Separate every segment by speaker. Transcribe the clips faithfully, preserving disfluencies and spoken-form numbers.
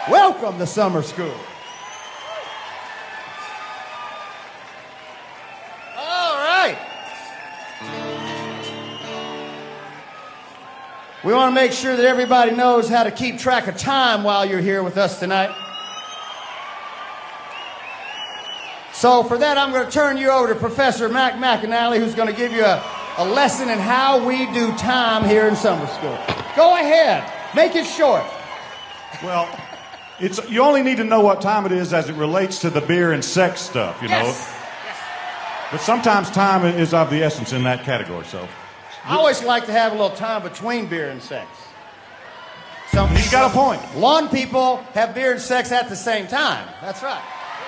Speaker 1: Welcome to summer school. All right. We want to make sure that everybody knows how to keep track of time while you're here with us tonight. So for that, I'm going to turn you over to Professor Mac McAnally, who's going to give you a, a lesson in how we do time here in summer school. Go ahead. Make it short.
Speaker 2: Well, it's you only need to know what time it is as it relates to the beer and sex stuff, you know.
Speaker 1: Yes.
Speaker 2: But sometimes time is of the essence in that category, so.
Speaker 1: I always like to have a little time between beer and sex. Some
Speaker 2: He's got a point.
Speaker 1: Lawn people have beer and sex at the same time. That's right.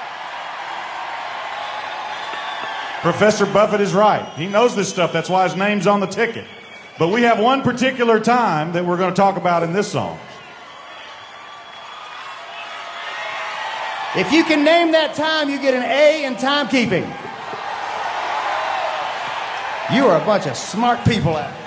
Speaker 2: Professor Buffett is right. He knows this stuff. That's why his name's on the ticket. But we have one particular time that we're going to talk about in this song.
Speaker 1: If you can name that time, you get an A in timekeeping. You are a bunch of smart people out there.